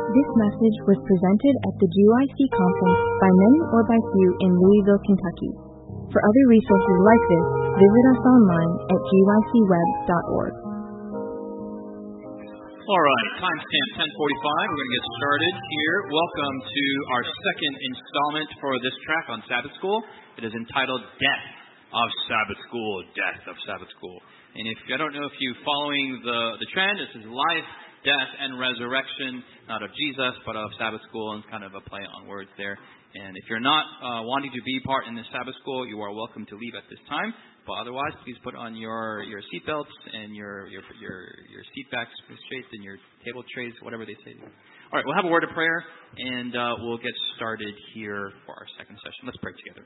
This message was presented at the GYC conference by many or by few in Louisville, Kentucky. For other resources like this, visit us online at gycweb.org. All right, timestamp 10:45. We're going to get started here. Welcome to our second installment for this track on Sabbath School. It is entitled Death of Sabbath School, Death of Sabbath School. And I don't know if you're following the trend, this is life, death, and resurrection, not of Jesus, but of Sabbath School, and kind of a play on words there. And if you're not wanting to be part in the Sabbath School, you are welcome to leave at this time. But otherwise, please put on your seatbelts and your seat backs straight and your table trays, whatever they say. All right, we'll have a word of prayer, and we'll get started here for our second session. Let's pray together.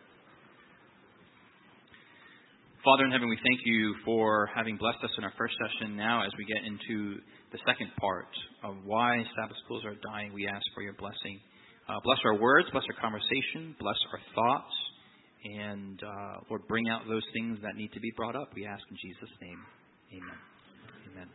Father in heaven, we thank you for having blessed us in our first session. Now, as we get into the second part of why Sabbath schools are dying, we ask for your blessing. Bless our words, bless our conversation, bless our thoughts, and Lord, bring out those things that need to be brought up. We ask in Jesus' name. Amen. Amen.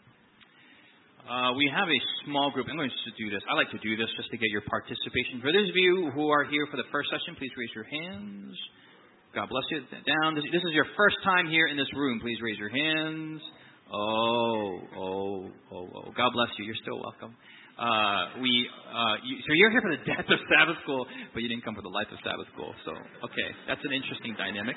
We have a small group. I'm going to do this. I like to do this just to get your participation. For those of you who are here for the first session, please raise your hands. God bless you. Down. This is your first time here in this room. Please raise your hands. Oh. God bless you. You're still welcome. So you're here for the death of Sabbath School, but you didn't come for the life of Sabbath School. So, okay, that's an interesting dynamic.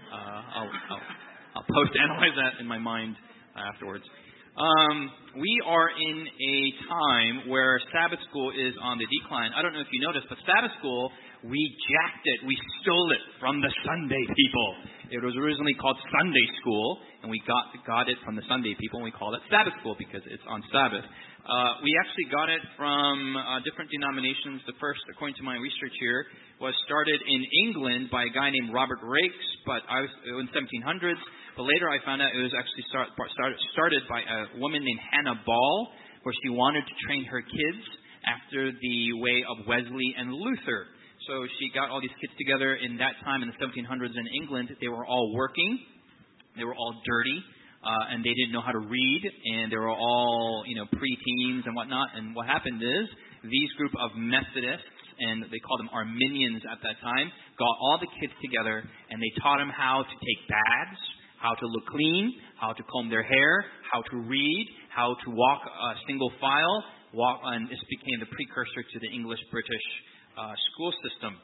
I'll post-analyze that in my mind afterwards. We are in a time where Sabbath School is on the decline. I don't know if you noticed, but Sabbath School, we jacked it. We stole it from the Sunday people. It was originally called Sunday School, and we got it from the Sunday people, and we call it Sabbath School because it's on Sabbath. We actually got it from different denominations. The first, according to my research here, was started in England by a guy named Robert Raikes, but in 1700s. But later I found out it was actually started by a woman named Hannah Ball, where she wanted to train her kids after the way of Wesley and Luther. So she got all these kids together in that time in the 1700s in England. They were all working. They were all dirty. And they didn't know how to read. And they were all, pre-teens and whatnot. And what happened is these group of Methodists, and they called them Arminians at that time, got all the kids together and they taught them how to take baths, how to look clean, how to comb their hair, how to read, how to walk single file. And this became the precursor to the English-British school system.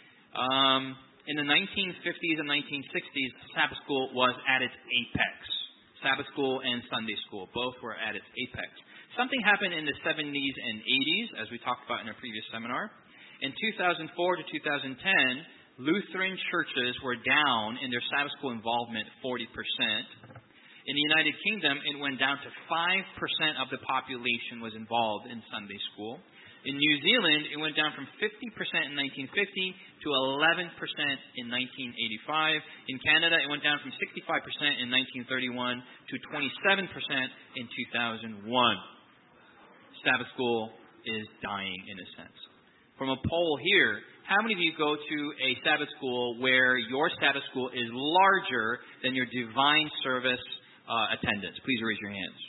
In the 1950s and 1960s, Sabbath School was at its apex. Sabbath School and Sunday School, both were at its apex. Something happened in the 70s and 80s, as we talked about in our previous seminar. In 2004 to 2010, Lutheran churches were down in their Sabbath School involvement 40%. In the United Kingdom, it went down to 5% of the population was involved in Sunday School. In New Zealand, it went down from 50% in 1950 to 11% in 1985. In Canada, it went down from 65% in 1931 to 27% in 2001. Sabbath School is dying in a sense. From a poll here, how many of you go to a Sabbath School where your Sabbath School is larger than your divine service attendance? Please raise your hands.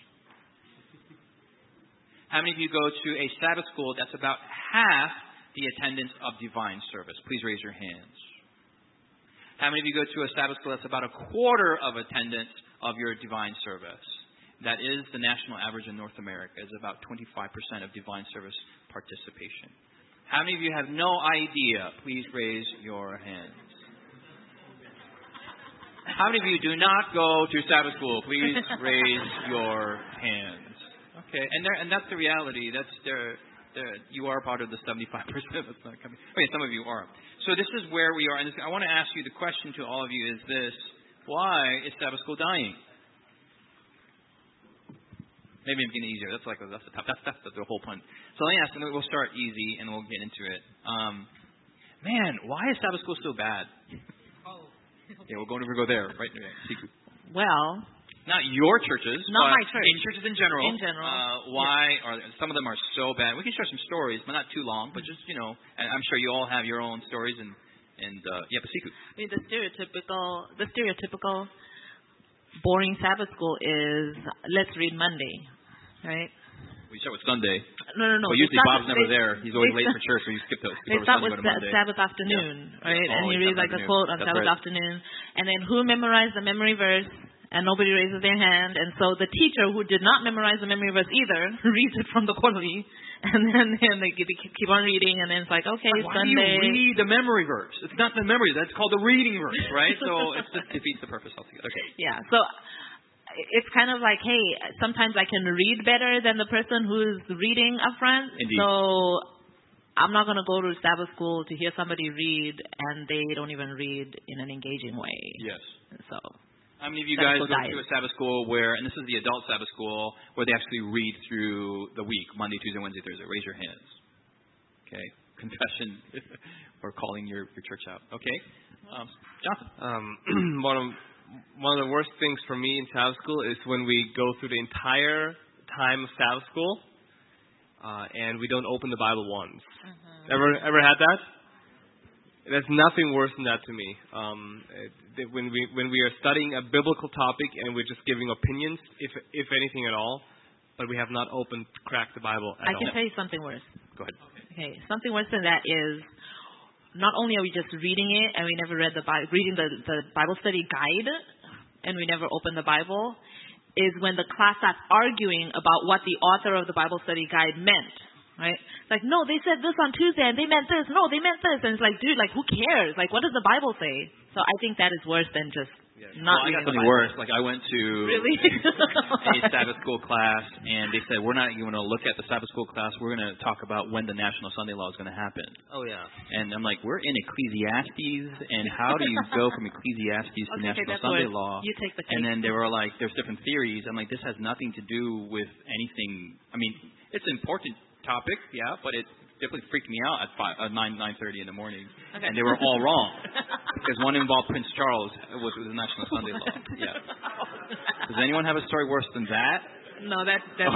How many of you go to a Sabbath School that's about half the attendance of divine service? Please raise your hands. How many of you go to a Sabbath School that's about a quarter of attendance of your divine service? That is the national average in North America. It's about 25% of divine service participation. How many of you have no idea? Please raise your hands. How many of you do not go to Sabbath School? Please raise your hands. Okay, and that's the reality. You are part of the 75% that's not coming. Okay, some of you are. So this is where we are. And I want to ask you, the question to all of you is this: why is Sabbath School dying? Maybe I'm getting easier. That's the whole point. So let me ask, and we'll start easy and we'll get into it. Why is Sabbath School so bad? Yeah, we're going to go there, right? Well, not your churches, not my church. In churches in general. In general. Why are some of them are so bad? We can share some stories, but not too long. But just and I'm sure you all have your own stories and Pasiku. I mean, the stereotypical boring Sabbath school is let's read Monday, right? We start with Sunday. No. But usually Bob's never there. He's always late for church, so you skip over They start Sunday, with go to Monday. Sabbath afternoon, right? And you read like a quote on That's Sabbath right. afternoon. And then who memorized the memory verse? And nobody raises their hand. And so the teacher who did not memorize the memory verse either reads it from the quarterly. And then they keep on reading. And then it's like, okay, Why Sunday. do you read the memory verse? It's not the memory. That's called the reading verse, right? So it just defeats the purpose altogether. Okay. Yeah. So it's kind of like, hey, sometimes I can read better than the person who's reading up front. Indeed. So I'm not going to go to Sabbath school to hear somebody read and they don't even read in an engaging way. Yes. So how many of you guys Sabbath go school to a Sabbath school where, and this is the adult Sabbath school, where they actually read through the week, Monday, Tuesday, Wednesday, Thursday? Raise your hands. Okay. Confession or calling your church out. Okay. Jonathan. One of the worst things for me in Sabbath school is when we go through the entire time of Sabbath school and we don't open the Bible once. Mm-hmm. Ever had that? There's nothing worse than that to me. When we are studying a biblical topic and we're just giving opinions, if anything at all, but we have not cracked the Bible at all. I can tell you something worse. Go ahead. Okay, something worse than that is not only are we just reading it and we never read reading the Bible study guide and we never open the Bible, is when the class starts arguing about what the author of the Bible study guide meant. Right? Like, no, they said this on Tuesday and they meant this. No, they meant this. And it's like, dude, like, who cares? Like, what does the Bible say? So I think that is worse than just not I reading got the something Bible. worse. Like, I went to Really? a Sabbath school class, and they said, we're not even going to look at the Sabbath school class. We're going to talk about when the National Sunday Law is going to happen. Oh, yeah. And I'm like, we're in Ecclesiastes, and how do you go from Ecclesiastes to Okay, National that's Sunday worse. Law? You take the cake. And then they were like, there's different theories. I'm like, this has nothing to do with anything. I mean, it's an important topic, yeah, but it definitely freaked me out at 9:30 in the morning. Okay. And they were all wrong. Because one involved Prince Charles with the National Sunday Law. Yeah. Does anyone have a story worse than that? No, that's There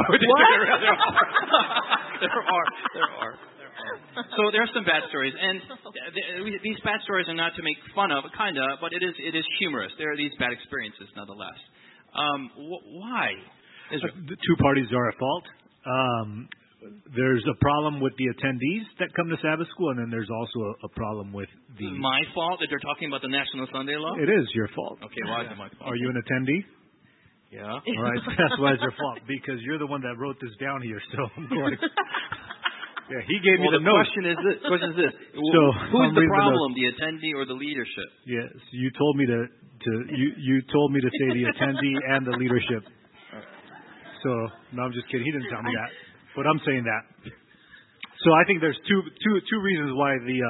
are. So there are some bad stories, and these bad stories are not to make fun of, kinda, but it is humorous. There are these bad experiences, nonetheless. Why? The two parties are at fault. There's a problem with the attendees that come to Sabbath school, and then there's also a problem with the... My fault that they're talking about the National Sunday Law? It is your fault. Okay, why is it my fault? Are you an attendee? Yeah. All right, that's why it's your fault, because you're the one that wrote this down here, so I'm going... Yeah, he gave me the note. Question is this. So, who's the problem, the attendee or the leadership? Yes, you told me you told me to say the attendee and the leadership. So, no, I'm just kidding. He didn't tell me that. But I'm saying that. So I think there's two reasons why the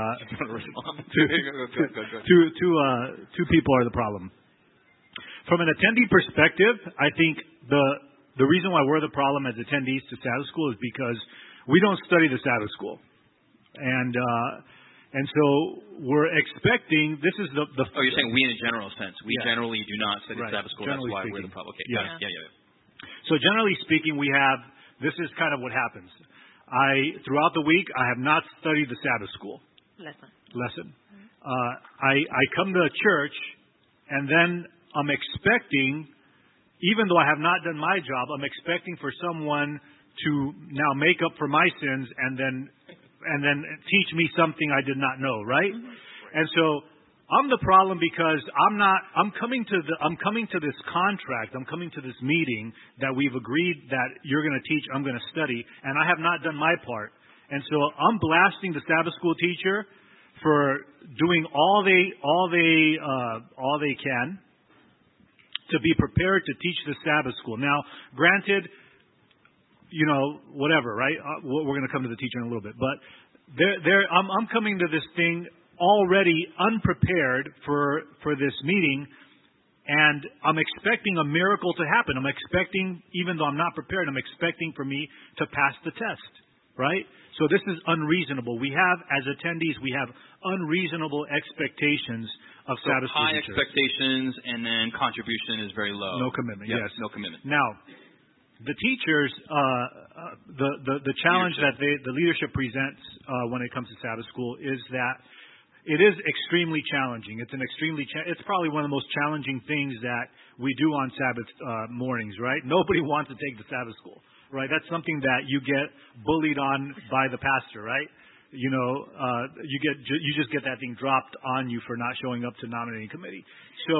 two people are the problem. From an attendee perspective, I think the reason why we're the problem as attendees to Sabbath school is because we don't study the Sabbath school, and so we're expecting this is the. Oh, you're saying we in a general sense. We Yeah. generally do not study Right. Sabbath school. Generally That's why we're speaking. the problem. Okay. Yeah. Yeah. So generally speaking, this is kind of what happens. Throughout the week, I have not studied the Sabbath school lesson. I come to church, and then I'm expecting, even though I have not done my job, I'm expecting for someone to now make up for my sins and then teach me something I did not know, right? Mm-hmm. And so I'm the problem because I'm coming to this contract, I'm coming to this meeting that we've agreed that you're going to teach, I'm going to study, and I have not done my part. And so I'm blasting the Sabbath school teacher for doing all they can to be prepared to teach the Sabbath school. Now, granted, whatever, right? We're going to come to the teacher in a little bit, but I'm coming to this thing already unprepared for this meeting, and I'm expecting a miracle to happen. I'm expecting, even though I'm not prepared, I'm expecting for me to pass the test, right? So this is unreasonable. As attendees, we have unreasonable expectations of Sabbath school high teachers. expectations, and then contribution is very low. No commitment, yes. No commitment. Now, the teachers, the challenge that the leadership presents when it comes to Sabbath school is that it is extremely challenging. It's it's probably one of the most challenging things that we do on Sabbath mornings, right? Nobody wants to take the Sabbath school, right? That's something that you get bullied on by the pastor, right? You just get that thing dropped on you for not showing up to nominating committee. So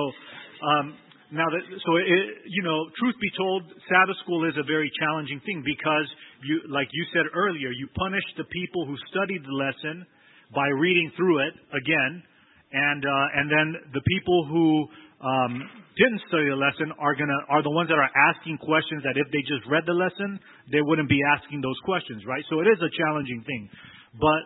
truth be told, Sabbath school is a very challenging thing because like you said earlier, you punish the people who studied the lesson by reading through it again, and then the people who didn't study the lesson are the ones that are asking questions that if they just read the lesson, they wouldn't be asking those questions, right? So it is a challenging thing. But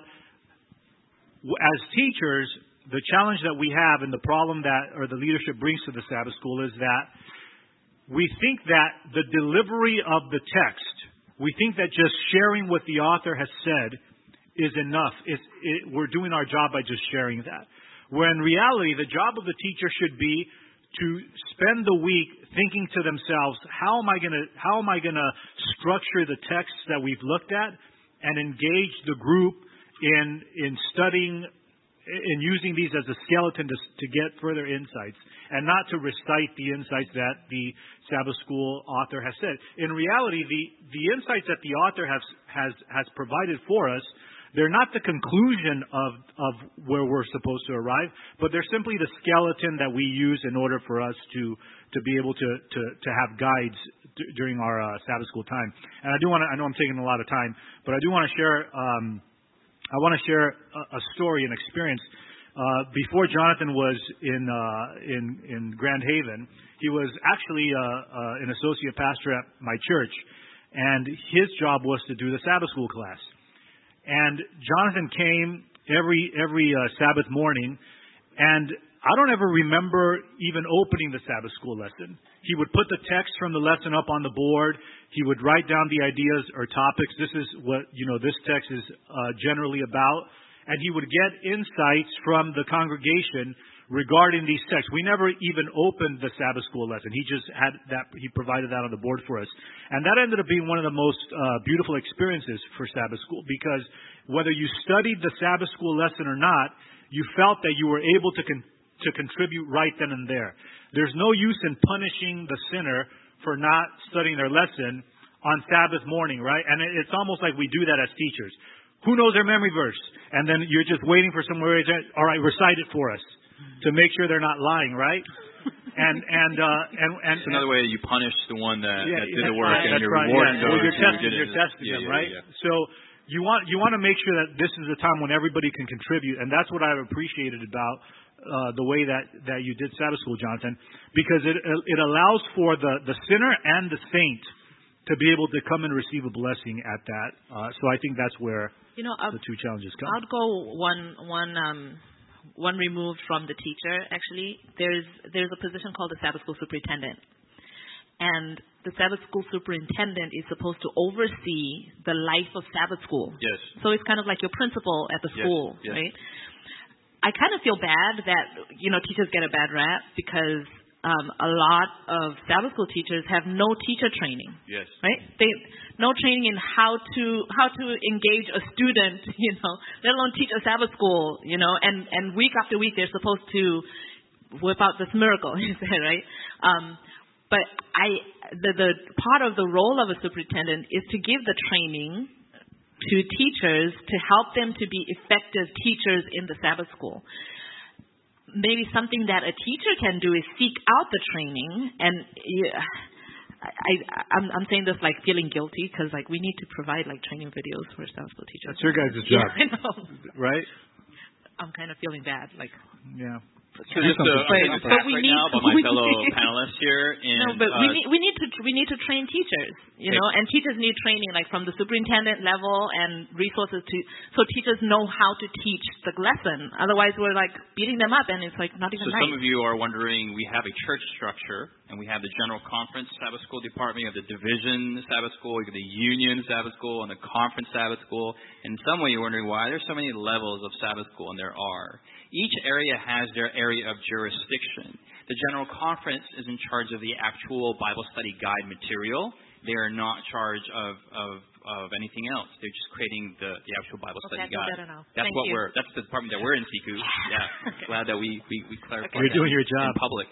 as teachers, the challenge that we have and the problem the leadership brings to the Sabbath school is that we think that the delivery of the text, we think that just sharing what the author has said is enough. We're doing our job by just sharing that. Where in reality, the job of the teacher should be to spend the week thinking to themselves, how am I going to structure the texts that we've looked at and engage the group in studying and using these as a skeleton to get further insights, and not to recite the insights that the Sabbath school author has said. In reality, the insights that the author has provided for us, they're not the conclusion of where we're supposed to arrive, but they're simply the skeleton that we use in order for us to be able to have guides during our Sabbath school time. And I know I'm taking a lot of time, but I do want to share. I want to share a story, an experience. Before Jonathan was in Grand Haven, he was actually an associate pastor at my church, and his job was to do the Sabbath school class. And Jonathan came every Sabbath morning, and I don't ever remember even opening the Sabbath school lesson. He would put the text from the lesson up on the board. He would write down the ideas or topics. This is what, this text is generally about. And he would get insights from the congregation regarding these texts. We never even opened the Sabbath school lesson. He just had that, he provided that on the board for us. And that ended up being one of the most beautiful experiences for Sabbath school, because whether you studied the Sabbath school lesson or not, you felt that you were able to contribute right then and there. There's no use in punishing the sinner for not studying their lesson on Sabbath morning, right? And it's almost like we do that as teachers. Who knows their memory verse? And then you're just waiting for somewhere. All right, recite it for us to make sure they're not lying, right? And it's another way you punish the one that did the work, and you're right, rewarding those you're who did it. You're testing them, right? Yeah. So you want to make sure that this is a time when everybody can contribute, and that's what I've appreciated about the way that you did Sabbath school, Jonathan, because it allows for the sinner and the saint to be able to come and receive a blessing at that. So I think that's where the two challenges come. I'd go one removed from the teacher. Actually, there's a position called the Sabbath school superintendent, and the Sabbath school superintendent is supposed to oversee the life of Sabbath school. Yes. So it's kind of like your principal at the school, yes. right? I kind of feel bad that teachers get a bad rap because a lot of Sabbath school teachers have no teacher training. Yes. Right? No training in how to engage a student, let alone teach a Sabbath school, and week after week they're supposed to whip out this miracle, right? But the part of the role of a superintendent is to give the training to teachers to help them to be effective teachers in the Sabbath school. Maybe something that a teacher can do is seek out the training, and I'm saying this like feeling guilty because like we need to provide like training videos for Sabbath school teachers. That's your guys' job, I know. Right? I'm kind of feeling bad, like. Yeah. So just I'm but we right need, now by my fellow panelists here. And, but we need to train teachers, and teachers need training like from the superintendent level and resources so teachers know how to teach the lesson. Otherwise, we're like beating them up, and it's like not even. So nice. some of you are wondering, we have a church structure, and we have the general conference Sabbath school department, we have the division Sabbath school, we have the union Sabbath school, and the conference Sabbath school. And in some way, you're wondering why there's so many levels of Sabbath school, and there are. Each area has their area of jurisdiction. The General Conference is in charge of the actual Bible study guide material. They are not in charge of anything else. They're just creating the actual Bible study guide. That's that's the department that we're in, Siku. Yeah. Glad that we clarified. You're doing your job in public.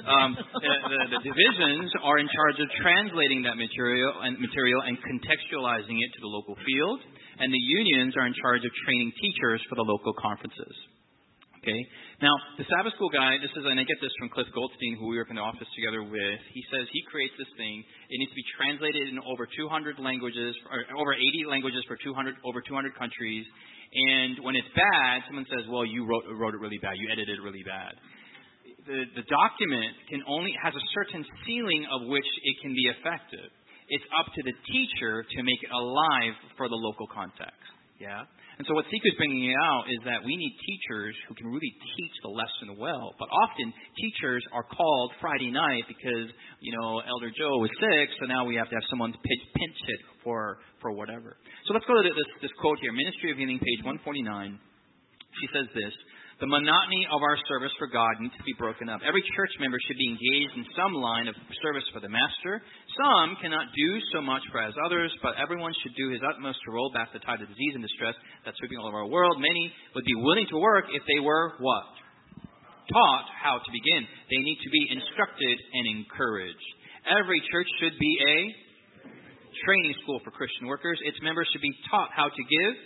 The divisions are in charge of translating that material and contextualizing it to the local field, and the unions are in charge of training teachers for the local conferences. Okay. Now, the Sabbath School Guide, and I get this from Cliff Goldstein, who we work in the office together with. He says he creates this thing. It needs to be translated in over 200 languages, or over 80 languages for over 200 countries. And when it's bad, someone says, well, you wrote it really bad. You edited it really bad. The document has a certain ceiling of which it can be effective. It's up to the teacher to make it alive for the local context. Yeah? And so what Siku is bringing out is that we need teachers who can really teach the lesson well. But often teachers are called Friday night because, Elder Joe was sick, so now we have to have someone to pinch hit for whatever. So let's go to this quote here, Ministry of Healing, page 149. She says this: the monotony of our service for God needs to be broken up. Every church member should be engaged in some line of service for the Master. Some cannot do so much for as others, but everyone should do his utmost to roll back the tide of disease and distress that's sweeping all over our world. Many would be willing to work if they were what? Taught how to begin. They need to be instructed and encouraged. Every church should be a training school for Christian workers. Its members should be taught how to give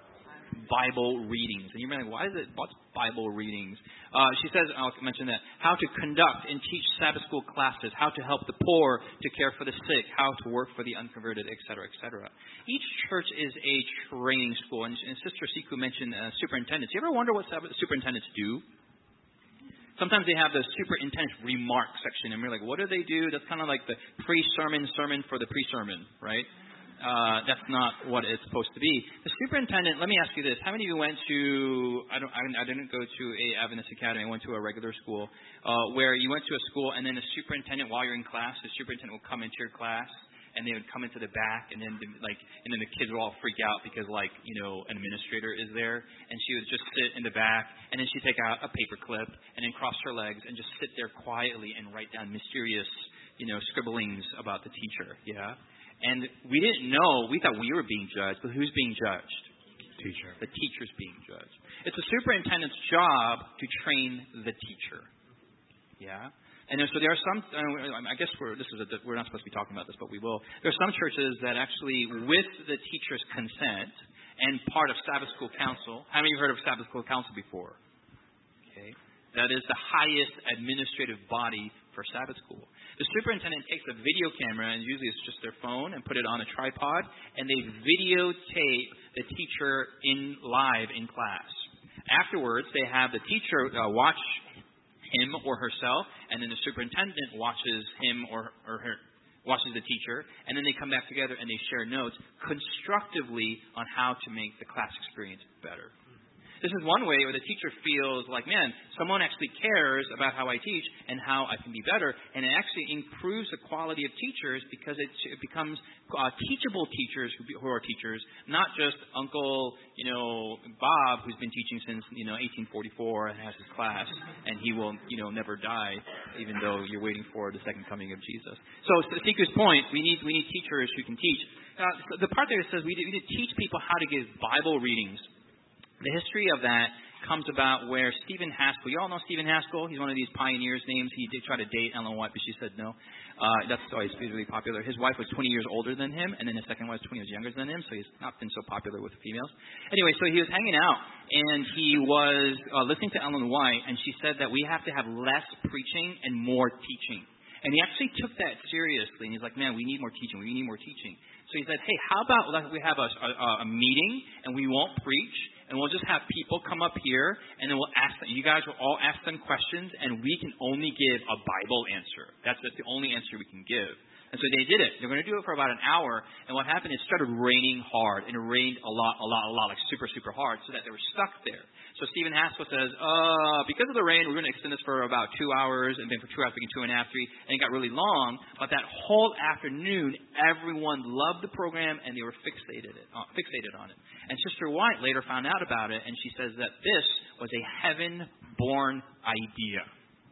Bible readings. And you're like, what's Bible readings? She says, I'll mention that, how to conduct and teach Sabbath school classes, how to help the poor, to care for the sick, how to work for the unconverted, etc., etc. Each church is a training school. And Sister Siku mentioned superintendents. You ever wonder what superintendents do? Sometimes they have the superintendent remark section, and we're like, what do they do? That's kind of like the pre-sermon sermon for the pre-sermon, right? That's not what it's supposed to be. The superintendent, let me ask you this. How many of you went to, I didn't go to a Adventist Academy. I went to a regular school, where you went to a school and then the superintendent, while you're in class, the superintendent will come into your class and they would come into the back and then the kids would all freak out because an administrator is there, and she would just sit in the back and then she'd take out a paper clip and then cross her legs and just sit there quietly and write down mysterious, scribblings about the teacher. Yeah. And we didn't know. We thought we were being judged, but who's being judged? Teacher. The teacher's being judged. It's the superintendent's job to train the teacher. Yeah? And so there are some, I guess we're not supposed to be talking about this, but we will. There are some churches that actually, with the teacher's consent and part of Sabbath School Council, how many of you heard of Sabbath School Council before? Okay. That is the highest administrative body for Sabbath school. The superintendent takes a video camera, and usually it's just their phone, and put it on a tripod, and they videotape the teacher live in class. Afterwards, they have the teacher watch him or herself, and then the superintendent watches him or her, watches the teacher, and then they come back together and they share notes constructively on how to make the class experience better. This is one way where the teacher feels like, man, someone actually cares about how I teach and how I can be better. And it actually improves the quality of teachers because it becomes teachable teachers who are teachers, not just Uncle, Bob, who's been teaching since, 1844 and has his class, and he will, never die, even though you're waiting for the second coming of Jesus. So to Siku's point, we need teachers who can teach. The part there says we need to teach people how to give Bible readings. The history of that comes about where Stephen Haskell, you all know Stephen Haskell? He's one of these pioneers' names. He did try to date Ellen White, but she said no. That's why he's really popular. His wife was 20 years older than him, and then his second wife was 20 years younger than him, so he's not been so popular with the females. Anyway, so he was hanging out, and he was listening to Ellen White, and she said that we have to have less preaching and more teaching. And he actually took that seriously, and he's like, man, we need more teaching. We need more teaching. So he said, hey, how about we have a meeting, and we won't preach, and we'll just have people come up here, and then we'll ask them. You guys will all ask them questions, and we can only give a Bible answer. That's the only answer we can give. And so they did it. They're going to do it for about an hour, and what happened is it started raining hard, and it rained a lot, like super, super hard, so that they were stuck there. So Stephen Haskell says, because of the rain, we're going to extend this for about 2 hours, and then for 2 hours, we can 2.5, 3, and it got really long. But that whole afternoon, everyone loved the program, and they were fixated on it. And Sister White later found out about it, and she says that this was a heaven-born idea.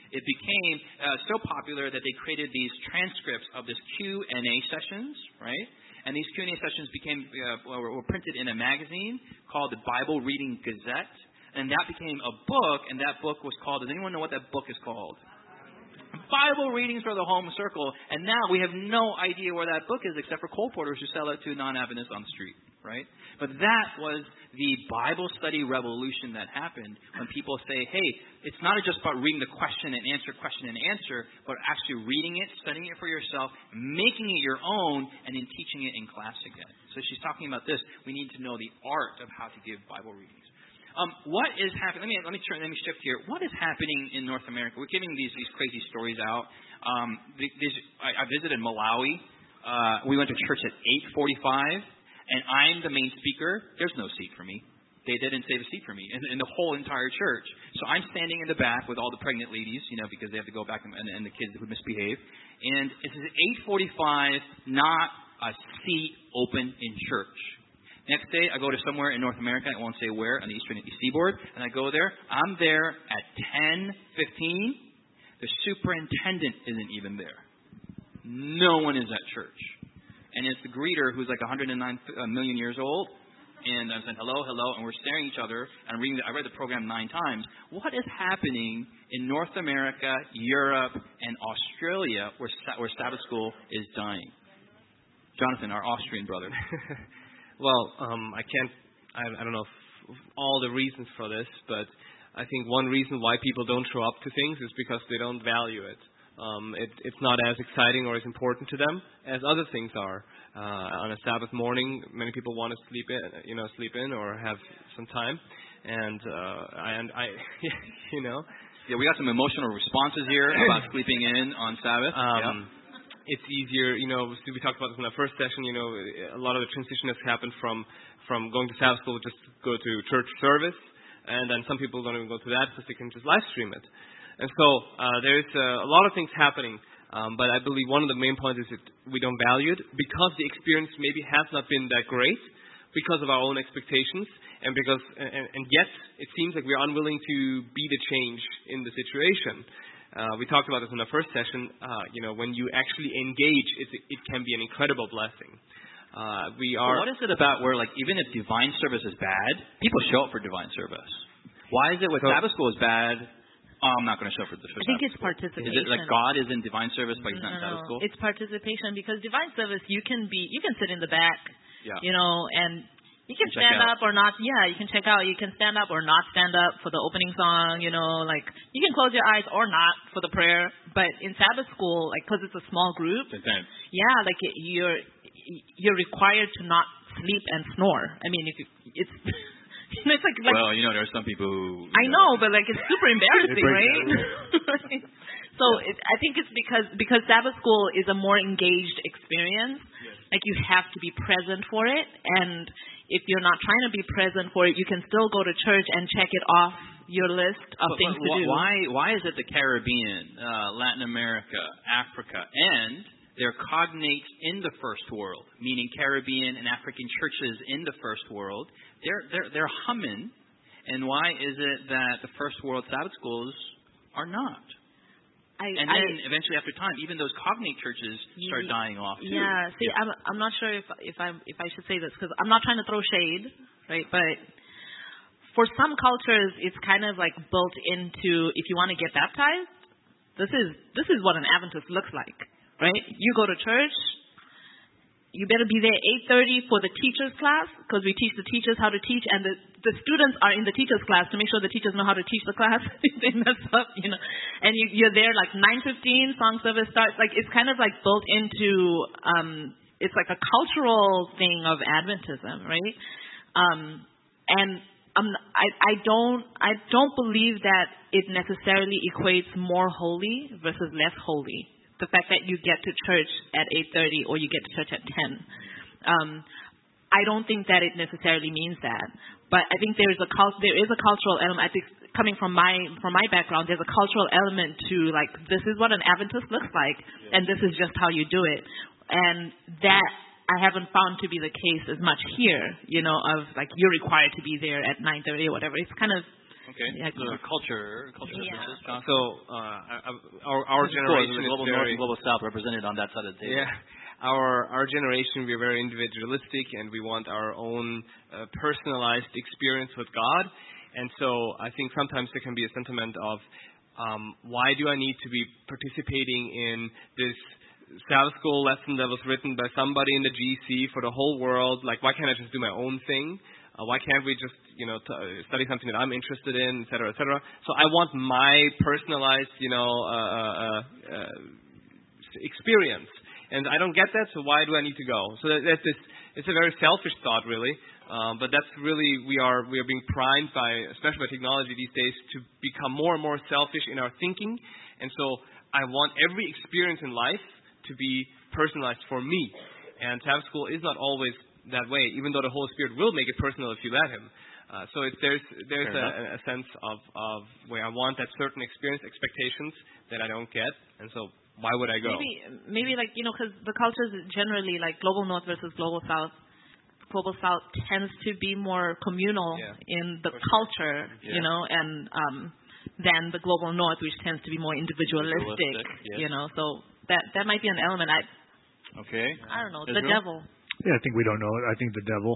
it became so popular that they created these transcripts of this Q&A sessions, right? And these Q&A sessions were printed in a magazine called the Bible Reading Gazette. And that became a book, and that book was called, does anyone know what that book is called? Bible Readings for the Home Circle. And now we have no idea where that book is except for colporteurs who sell it to non-Adventists on the street, right? But that was the Bible study revolution that happened when people say, hey, it's not just about reading the question and answer, but actually reading it, studying it for yourself, making it your own, and then teaching it in class again. So she's talking about this. We need to know the art of how to give Bible readings. What is happening? Let me shift here. What is happening in North America? We're giving these crazy stories out. I visited Malawi. We went to church at 8:45, and I'm the main speaker. There's no seat for me. They didn't save a seat for me in the whole entire church. So I'm standing in the back with all the pregnant ladies, because they have to go back and the kids who misbehave. And it's 8:45, not a seat open in church. Next day, I go to somewhere in North America, I won't say where, on the eastern seaboard, and I go there. I'm there at 10:15. The superintendent isn't even there. No one is at church. And it's the greeter who's like 109 million years old. And I'm saying, hello, and we're staring at each other. And I read the program 9 times. What is happening in North America, Europe, and Australia where Sabbath school is dying? Jonathan, our Austrian brother. Well, I don't know all the reasons for this, but I think one reason why people don't show up to things is because they don't value it. It's not as exciting or as important to them as other things are. On a Sabbath morning, many people want to sleep in or have some time, and Yeah, we got some emotional responses here about sleeping in on Sabbath. It's easier, we talked about this in our first session, a lot of the transition has happened from going to Sabbath school just go to church service, and then some people don't even go to that because they can just live stream it. And so there's a lot of things happening, but I believe one of the main points is that we don't value it because the experience maybe has not been that great because of our own expectations, and yet it seems like we're unwilling to be the change in the situation. We talked about this in the first session. When you actually engage, it can be an incredible blessing. What is it about where, even if divine service is bad, people show up for divine service? Why is it with Sabbath school is bad? Oh, I'm not going to show up for the service. I think it's participation. Is it like God is in divine service, but he's not in Sabbath school? It's participation because divine service, you can sit in the back, and you can stand up or not. Yeah, you can check out. You can stand up or not stand up for the opening song. You can close your eyes or not for the prayer. But in Sabbath school, because it's a small group, you're required to not sleep and snore. I mean, it's well, there are some people who. I know, but it's super embarrassing, right? So I think it's because Sabbath school is a more engaged experience. Yes. You have to be present for it, and if you're not trying to be present for it, you can still go to church and check it off your list of things to do. Why is it the Caribbean, Latin America, Africa, and their cognates in the first world, meaning Caribbean and African churches in the first world, they're humming, and why is it that the first world Sabbath schools are not? And then eventually, after time, even those cognate churches start dying off too. Yeah. See, I'm not sure if I should say this because I'm not trying to throw shade, right? But for some cultures, it's kind of built into if you want to get baptized, this is what an Adventist looks like, right? You go to church. You better be there 8:30 for the teacher's class because we teach the teachers how to teach, and the students are in the teacher's class to make sure the teachers know how to teach the class. They mess up, And you're there 9:15, song service starts. It's kind of built into it's like a cultural thing of Adventism, right? And I don't believe that it necessarily equates more holy versus less holy. The fact that you get to church at 8:30 or you get to church at 10. I don't think that it necessarily means that. But I think there is a cultural element. I think coming from my background, there's a cultural element to this is what an Adventist looks like, and this is just how you do it. And that I haven't found to be the case as much here, of you're required to be there at 9:30 or whatever. It's kind of Okay. Yeah. The culture differences, John. So our generation the global is north very and global south represented on that side of the table. yeah. Our generation, we're very individualistic, and we want our own personalized experience with God. And so I think sometimes there can be a sentiment of why do I need to be participating in this Sabbath school lesson that was written by somebody in the GC for the whole world? Like, why can't I just do my own thing? Why can't we just, study something that I'm interested in, et cetera, et cetera? So I want my personalized, experience. And I don't get that, so why do I need to go? So that's this. It's a very selfish thought, really. But that's really we are being primed by, especially by technology these days, to become more and more selfish in our thinking. And so I want every experience in life to be personalized for me. And Sabbath school is not always that way, even though the Holy Spirit will make it personal if you let Him. So there's a sense of where I want that certain experience, expectations that I don't get, and so why would I go? Maybe like because the cultures generally like global north versus global south. Global south tends to be more communal in the culture, and than the global north, which tends to be more individualistic. So that might be an element. I don't know. The devil. Yeah, I think we don't know it. I think the devil.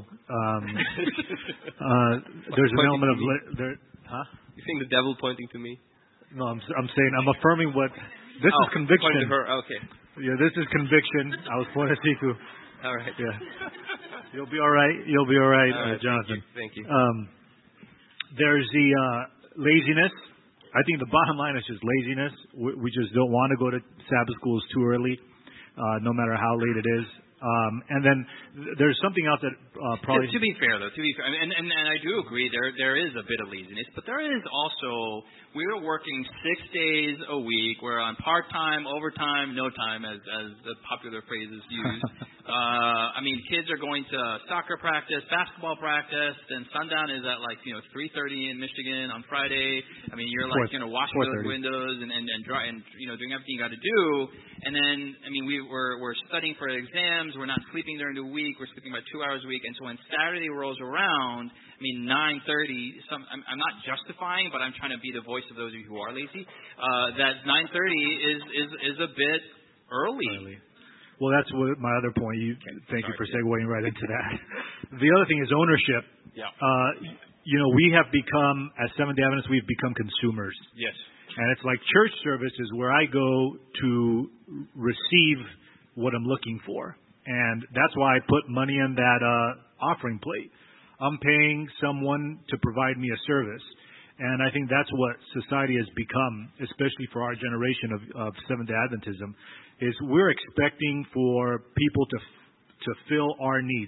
There's an element of You think the devil pointing to me? No, I'm saying I'm affirming what this is conviction. Pointing to her. Okay. Yeah, this is conviction. I was pointing at Tiku. All right. Yeah. You'll be all right. You'll be all right, Jonathan. Thank you. There's the laziness. I think the bottom line is just laziness. We just don't want to go to Sabbath schools too early, no matter how late it is. And then there's something else that probably. To be fair, and I do agree there is a bit of laziness, but there is also we're working 6 days a week. We're on part-time, overtime, no time, as the popular phrase is used. Kids are going to soccer practice, basketball practice, and sundown is at 3:30 in Michigan on Friday. You're washing those windows and dry and doing everything you got to do. And then we're studying for exams. We're not sleeping during the week. We're sleeping about 2 hours a week. And so when Saturday rolls around, 9:30. I'm not justifying, but I'm trying to be the voice of those of you who are lazy. That 9:30 is a bit early. Well, that's what my other point. Thank you for segueing right into that. The other thing is ownership. Yeah. We have become, as Seventh-day Adventists, we've become consumers. Yes. And it's like church service is where I go to receive what I'm looking for. And that's why I put money in that offering plate. I'm paying someone to provide me a service. And I think that's what society has become, especially for our generation of Seventh-day Adventism, is we're expecting for people to fill our needs,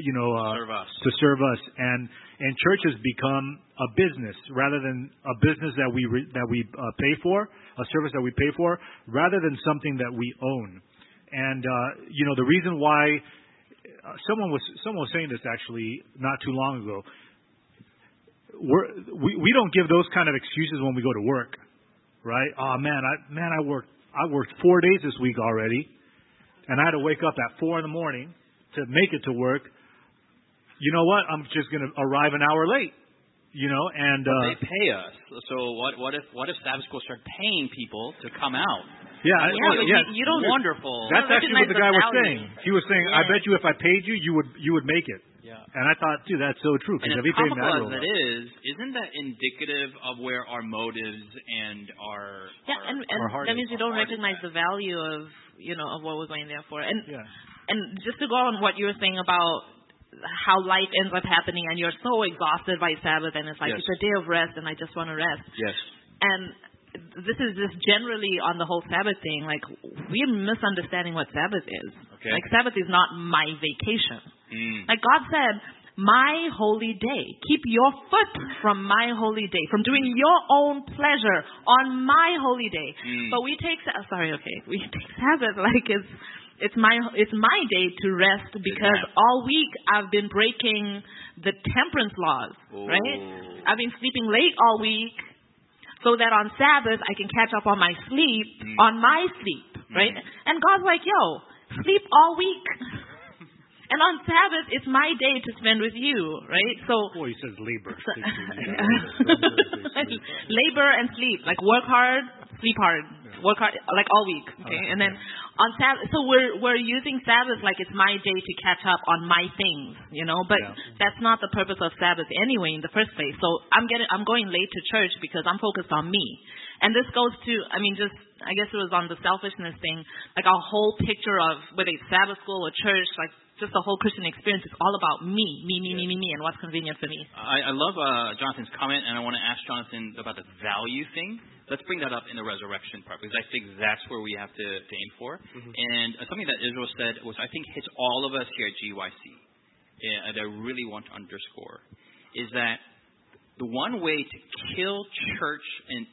to serve us. And church has become a business rather than a business that we pay for, a service that we pay for, rather than something that we own. And the reason why someone was saying this actually not too long ago. We don't give those kind of excuses when we go to work, right? Oh man, I worked 4 days this week already, and I had to wake up at 4 a.m. to make it to work. You know what? I'm just going to arrive an hour late. And they pay us. So what if Sabbath school started paying people to come out? Yeah, you don't. Wonderful. That's actually what the guy was saying. He was saying, Yeah. I bet you if I paid you, you would make it. Yeah. And I thought, dude, that's so true. And Because as if he paid me, comical as that is, isn't that indicative of where our motives and our and heart that means you don't recognize the value of of what we're going there for. And just to go on what you were saying about how life ends up happening, and you're so exhausted by Sabbath, and it's like it's a day of rest, and I just want to rest. Yes. And this is just generally on the whole Sabbath thing. Like, we're misunderstanding what Sabbath is. Okay. Like, Sabbath is not my vacation. Like, God said, my holy day. Keep your foot from my holy day, from doing your own pleasure on my holy day. But we take Sabbath like it's my day to rest, because all week I've been breaking the temperance laws, right? I've been sleeping late all week, so that on Sabbath I can catch up on my sleep, right? And God's like, yo, sleep all week. And on Sabbath, it's my day to spend with you, right? So. Boy, he says labor. Labor and sleep. Like work hard, sleep hard. Work hard, like all week. Okay. And then on Sabbath, so we're using Sabbath like it's my day to catch up on my things, But that's not the purpose of Sabbath anyway in the first place. So I'm going late to church because I'm focused on me. And this goes to, I guess it was on the selfishness thing, like our whole picture of whether it's Sabbath school or church, like just the whole Christian experience is all about me, and what's convenient for me. I love Jonathan's comment, and I want to ask Jonathan about the value thing. Let's bring that up in the resurrection part, because I think that's where we have to aim for. Mm-hmm. And something that Israel said, which I think hits all of us here at GYC, that I really want to underscore, is that the one way to kill church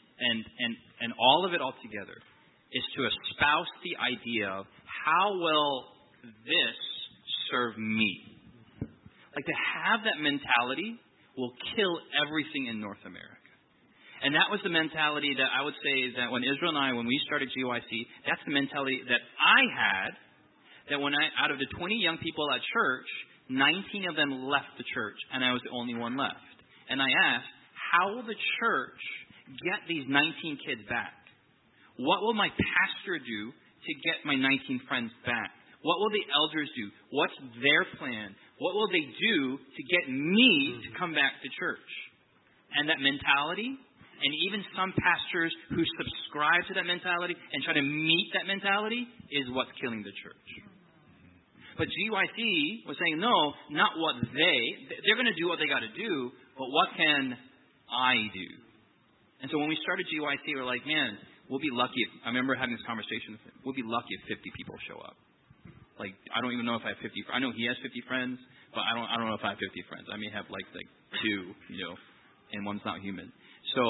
and all of it all together is to espouse the idea of how will this serve me. Like, to have that mentality will kill everything in North America. And that was the mentality that I would say that when Israel and I, when we started GYC, that's the mentality that I had, that when out of the 20 young people at church, 19 of them left the church, and I was the only one left. And I asked, how will the church get these 19 kids back? What will my pastor do to get my 19 friends back? What will the elders do? What's their plan? What will they do to get me to come back to church? And that mentality, and even some pastors who subscribe to that mentality and try to meet that mentality, is what's killing the church. But GYC was saying, no, not what they're going to do what they got to do, but what can I do? And so when we started GYC, we were like, man, we'll be lucky if, I remember having this conversation with him, we'll be lucky if 50 people show up. Like, I don't even know if I have 50. I know he has 50 friends, but I don't know if I have 50 friends. I may have like two, and one's not human. So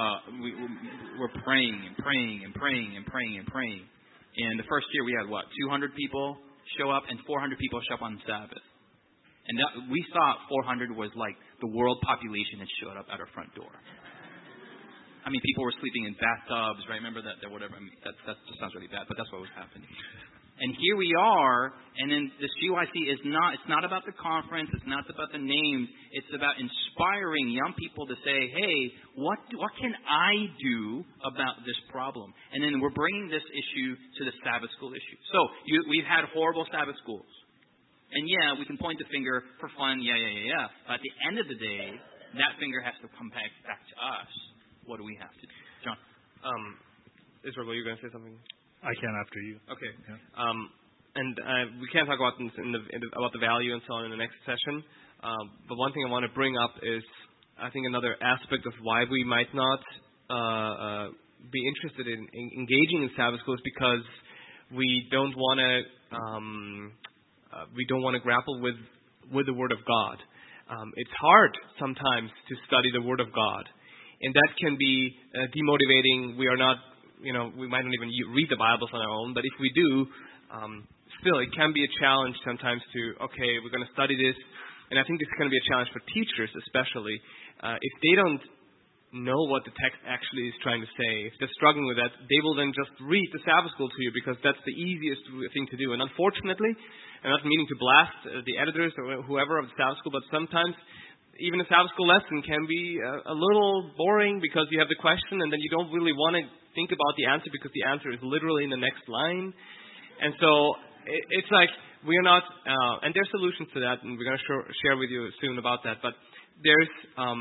we're praying and praying and praying and praying and praying. And the first year we had 200 people show up, and 400 people show up on Sabbath. And we thought 400 was like the world population that showed up at our front door. I mean, people were sleeping in bathtubs, right? Remember that whatever. I mean, that just sounds really bad, but that's what was happening. And here we are, and then this GYC it's not about the conference, it's not about the names, it's about inspiring young people to say, hey, what can I do about this problem? And then we're bringing this issue to the Sabbath school issue. So we've had horrible Sabbath schools. And yeah, we can point the finger for fun, yeah. But at the end of the day, that finger has to come back to us. What do we have to do? John? Israel, were you going to say something? I can after you. Okay. Yeah. And we can't talk about about the value and so on in the next session. But one thing I want to bring up is, I think, another aspect of why we might not be interested in engaging in Sabbath school is because we don't want to grapple with the Word of God. It's hard sometimes to study the Word of God, and that can be demotivating. We are not. We might not even read the Bibles on our own, but if we do, still it can be a challenge sometimes we're going to study this. And I think this is going to be a challenge for teachers especially. If they don't know what the text actually is trying to say, if they're struggling with that, they will then just read the Sabbath school to you because that's the easiest thing to do. And unfortunately, I'm not meaning to blast the editors or whoever of the Sabbath school, but sometimes even a Sabbath school lesson can be a little boring because you have the question and then you don't really want to think about the answer because the answer is literally in the next line. And so it's like we're not, and there's solutions to that, and we're going to share with you soon about that. But there is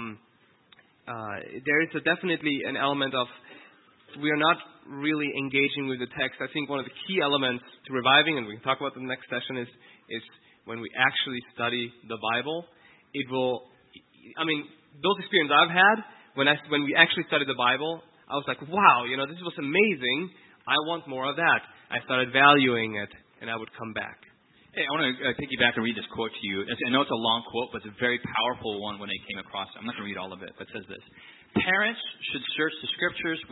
definitely an element of we are not really engaging with the text. I think one of the key elements to reviving, and we can talk about in the next session, is when we actually study the Bible. It will. I mean, those experiences I've had when we actually studied the Bible, I was like, wow, this was amazing. I want more of that. I started valuing it, and I would come back. Hey, I want to piggyback and read this quote to you. I know it's a long quote, but it's a very powerful one when I came across it. I'm not going to read all of it, but it says this. Parents should search the Scriptures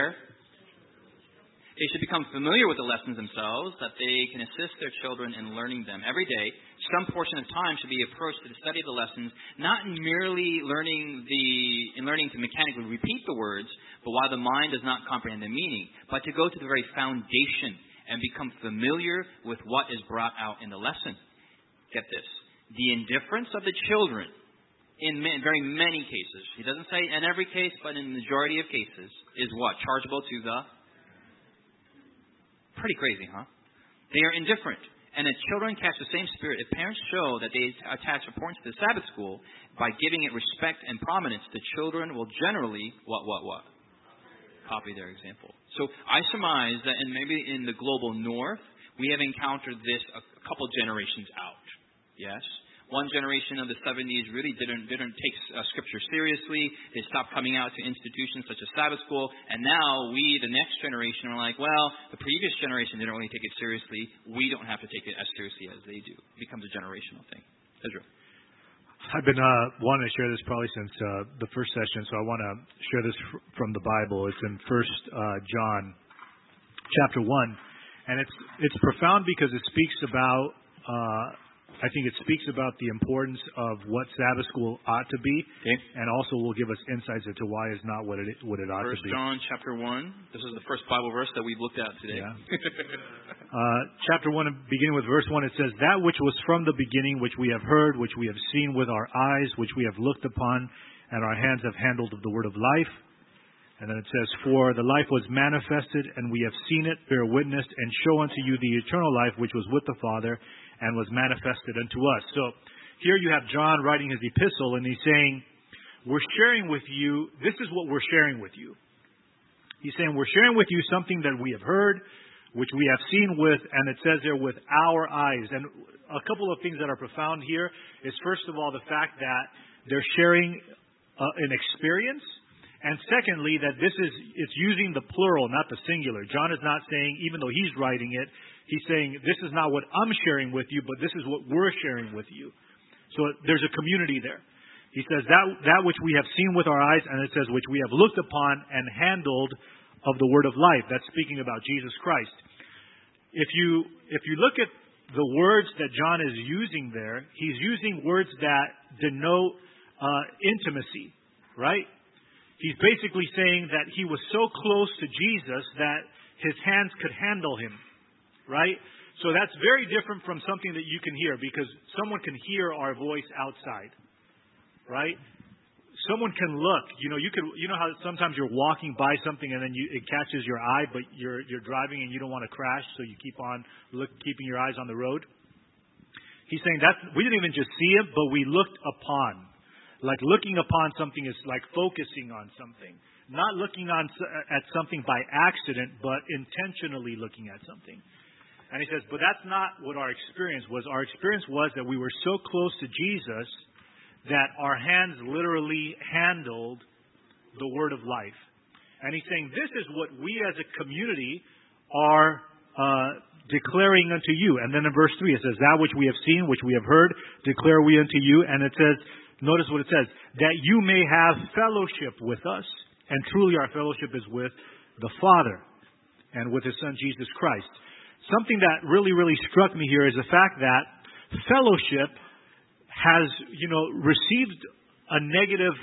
They should become familiar with the lessons themselves, that they can assist their children in learning them every day. Some portion of time should be approached to the study of the lessons, not merely learning to mechanically repeat the words, but while the mind does not comprehend the meaning, but to go to the very foundation and become familiar with what is brought out in the lesson. get this, the indifference of the children in very many cases, he doesn't say in every case, but in the majority of cases, is what? Chargeable to the... Pretty crazy, huh? They are indifferent. And if children catch the same spirit, if parents show that they attach importance to the Sabbath school by giving it respect and prominence, the children will generally, what? Copy their example. So I surmise that maybe in the global north, we have encountered this a couple generations out. Yes? One generation of the 70s really didn't take Scripture seriously. They stopped coming out to institutions such as Sabbath school. And now we, the next generation, are like, well, the previous generation didn't really take it seriously. We don't have to take it as seriously as they do. It becomes a generational thing. Israel. I've been wanting to share this probably since the first session, so I want to share this from the Bible. It's in 1 John chapter 1. And it's profound because it speaks about... I think it speaks about the importance of what Sabbath school ought to be, and also will give us insights into why it's not what it ought to be. 1 John chapter 1. This is the first Bible verse that we've looked at today. Yeah. Chapter 1, beginning with verse 1, it says, "That which was from the beginning, which we have heard, which we have seen with our eyes, which we have looked upon, and our hands have handled of the word of life." And then it says, "For the life was manifested, and we have seen it, bear witness, and show unto you the eternal life which was with the Father, and was manifested unto us." So here you have John writing his epistle, and he's saying, we're sharing with you, this is what we're sharing with you. He's saying, we're sharing with you something that we have heard, which we have seen with, and it says there, with our eyes. And a couple of things that are profound here is, first of all, the fact that they're sharing an experience. And secondly, that it's using the plural, not the singular. John is not saying, even though he's writing it, he's saying, this is not what I'm sharing with you, but this is what we're sharing with you. So there's a community there. He says, that which we have seen with our eyes, and it says, which we have looked upon and handled of the word of life. That's speaking about Jesus Christ. If you look at the words that John is using there, he's using words that denote intimacy, right? He's basically saying that he was so close to Jesus that his hands could handle him, right? So that's very different from something that you can hear, because someone can hear our voice outside, right? Someone can look. You know how sometimes you're walking by something and then it catches your eye, but you're driving and you don't want to crash, so you keep on keeping your eyes on the road. He's saying that we didn't even just see it, but we looked upon. Like looking upon something is like focusing on something. Not looking at something by accident, but intentionally looking at something. And he says, but that's not what our experience was. Our experience was that we were so close to Jesus that our hands literally handled the word of life. And he's saying, this is what we as a community are declaring unto you. And then in verse 3 it says, that which we have seen, which we have heard, declare we unto you. And it says, notice what it says, that you may have fellowship with us. And truly our fellowship is with the Father and with His Son, Jesus Christ. Something that really, really struck me here is the fact that fellowship has, received a negative,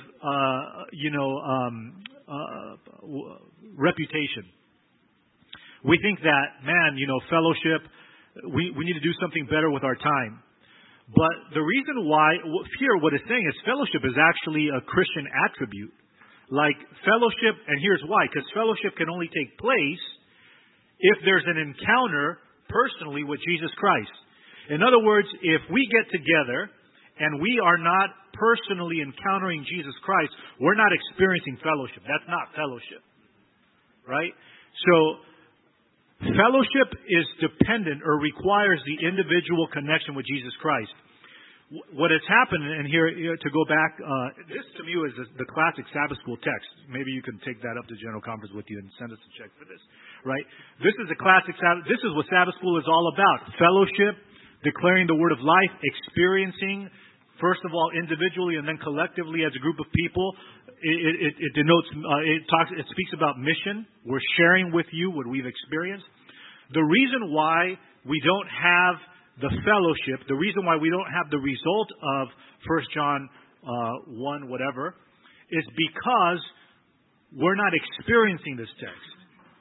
reputation. We think that, fellowship, we need to do something better with our time. But the reason why, here what it's saying is fellowship is actually a Christian attribute. Like fellowship, and here's why, because fellowship can only take place if there's an encounter personally with Jesus Christ. In other words, if we get together and we are not personally encountering Jesus Christ, we're not experiencing fellowship. That's not fellowship. Right? So, fellowship is dependent or requires the individual connection with Jesus Christ. What has happened, and here to go back, this to me is the classic Sabbath school text. Maybe you can take that up to General Conference with you and send us a check for this, right? This is a classic Sabbath. This is what Sabbath school is all about: fellowship, declaring the word of life, experiencing, first of all individually and then collectively as a group of people. It denotes, it speaks about mission. We're sharing with you what we've experienced. The reason why we don't have the fellowship, the reason why we don't have the result of 1 John 1 whatever, is because we're not experiencing this text.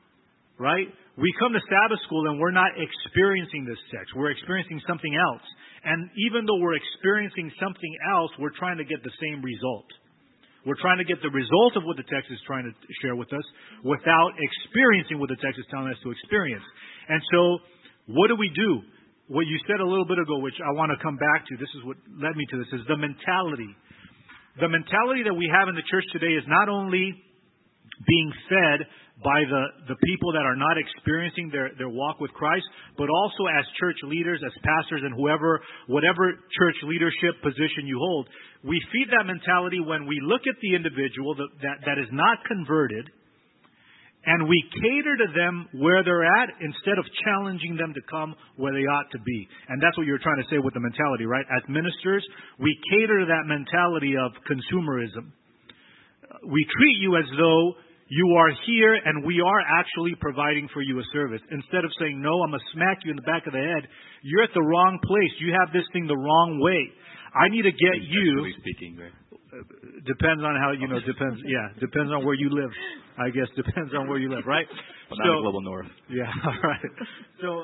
Right? We come to Sabbath school and we're not experiencing this text. We're experiencing something else. And even though we're experiencing something else, we're trying to get the same result. We're trying to get the result of what the text is trying to share with us without experiencing what the text is telling us to experience. And so, what do? What you said a little bit ago, which I want to come back to, this is what led me to this, is the mentality. The mentality that we have in the church today is not only being fed by the people that are not experiencing their walk with Christ, but also as church leaders, as pastors, and whatever church leadership position you hold. We feed that mentality when we look at the individual that is not converted, and we cater to them where they're at instead of challenging them to come where they ought to be. And that's what you're trying to say with the mentality, right? As ministers, we cater to that mentality of consumerism. We treat you as though you are here and we are actually providing for you a service. Instead of saying, no, I'm going to smack you in the back of the head. You're at the wrong place. You have this thing the wrong way. I need to get you. Speaking, right? Depends on how, depends on where you live. I guess depends on where you live, right? Well, not the global north. Yeah, all right. So,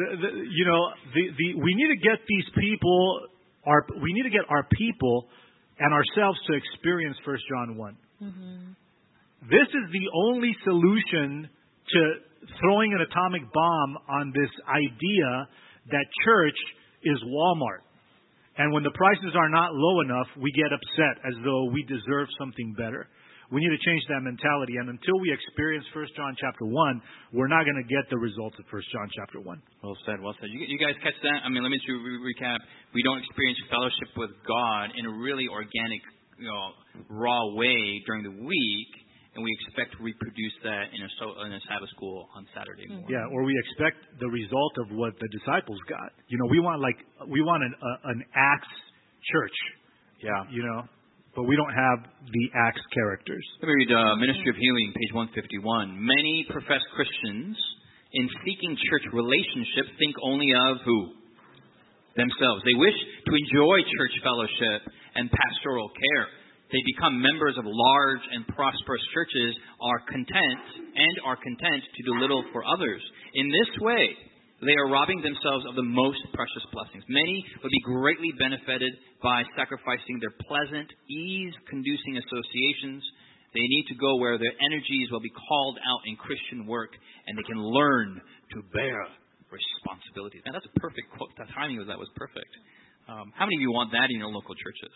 we need to get these people, we need to get our people and ourselves to experience 1 John 1. Mm-hmm. This is the only solution to throwing an atomic bomb on this idea that church is Walmart. And when the prices are not low enough, we get upset as though we deserve something better. We need to change that mentality. And until we experience 1 John chapter 1, we're not going to get the results of 1 John chapter 1. Well said, well said. You guys catch that? I mean, let me recap. We don't experience fellowship with God in a really organic, raw way during the week. And we expect to reproduce that in a Sabbath school on Saturday morning. Yeah, or we expect the result of what the disciples got. We want an Acts church. Yeah. But we don't have the Acts characters. Let me read Ministry of Healing, page 151. Many professed Christians, in seeking church relationships, think only of who? Themselves. They wish to enjoy church fellowship and pastoral care. They become members of large and prosperous churches, are content to do little for others. In this way, they are robbing themselves of the most precious blessings. Many would be greatly benefited by sacrificing their pleasant, ease-conducing associations. They need to go where their energies will be called out in Christian work, and they can learn to bear responsibility. And that's a perfect quote. The timing of that was perfect. How many of you want that in your local churches?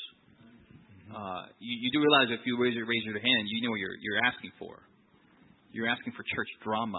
You do realize if you raise your hand, you know what you're asking for. You're asking for church drama.